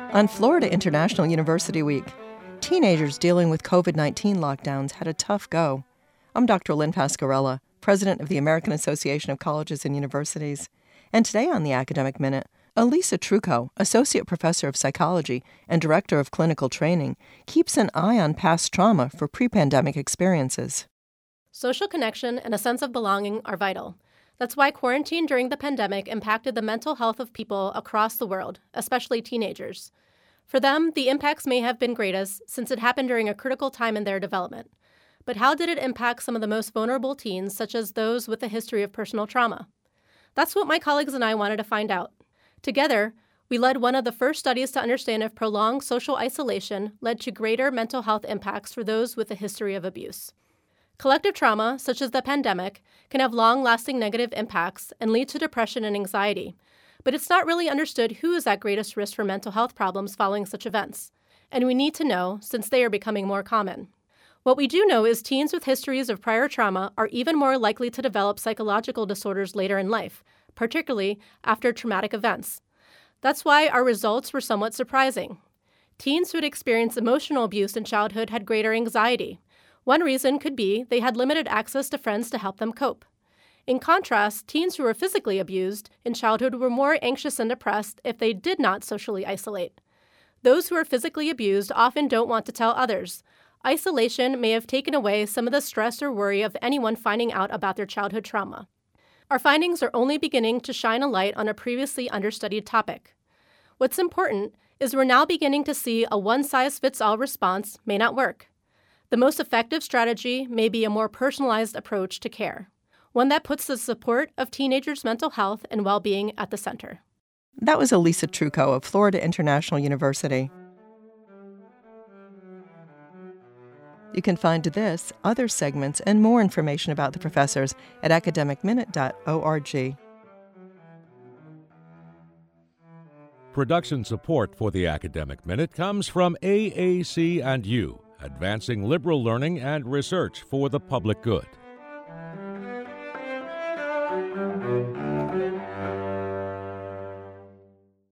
On Florida International University Week, teenagers dealing with COVID-19 lockdowns had a tough go. I'm Dr. Lynn Pasquarella, president of the American Association of Colleges and Universities. And today on the Academic Minute, Elisa Trucco, associate professor of psychology and director of clinical training, keeps an eye on past trauma for pre-pandemic experiences. Social connection and a sense of belonging are vital. That's why quarantine during the pandemic impacted the mental health of people across the world, especially teenagers. For them, the impacts may have been greatest since it happened during a critical time in their development. But how did it impact some of the most vulnerable teens, such as those with a history of personal trauma? That's what my colleagues and I wanted to find out. Together, we led one of the first studies to understand if prolonged social isolation led to greater mental health impacts for those with a history of abuse. Collective trauma, such as the pandemic, can have long-lasting negative impacts and lead to depression and anxiety. But it's not really understood who is at greatest risk for mental health problems following such events. And we need to know, since they are becoming more common. What we do know is teens with histories of prior trauma are even more likely to develop psychological disorders later in life, particularly after traumatic events. That's why our results were somewhat surprising. Teens who had experienced emotional abuse in childhood had greater anxiety. One reason could be they had limited access to friends to help them cope. In contrast, teens who were physically abused in childhood were more anxious and depressed if they did not socially isolate. Those who are physically abused often don't want to tell others. Isolation may have taken away some of the stress or worry of anyone finding out about their childhood trauma. Our findings are only beginning to shine a light on a previously understudied topic. What's important is we're now beginning to see a one-size-fits-all response may not work. The most effective strategy may be a more personalized approach to care, one that puts the support of teenagers' mental health and well-being at the center. That was Elisa Trucco of Florida International University. You can find this, other segments, and more information about the professors at academicminute.org. Production support for the Academic Minute comes from AAC&U, advancing liberal learning and research for the public good.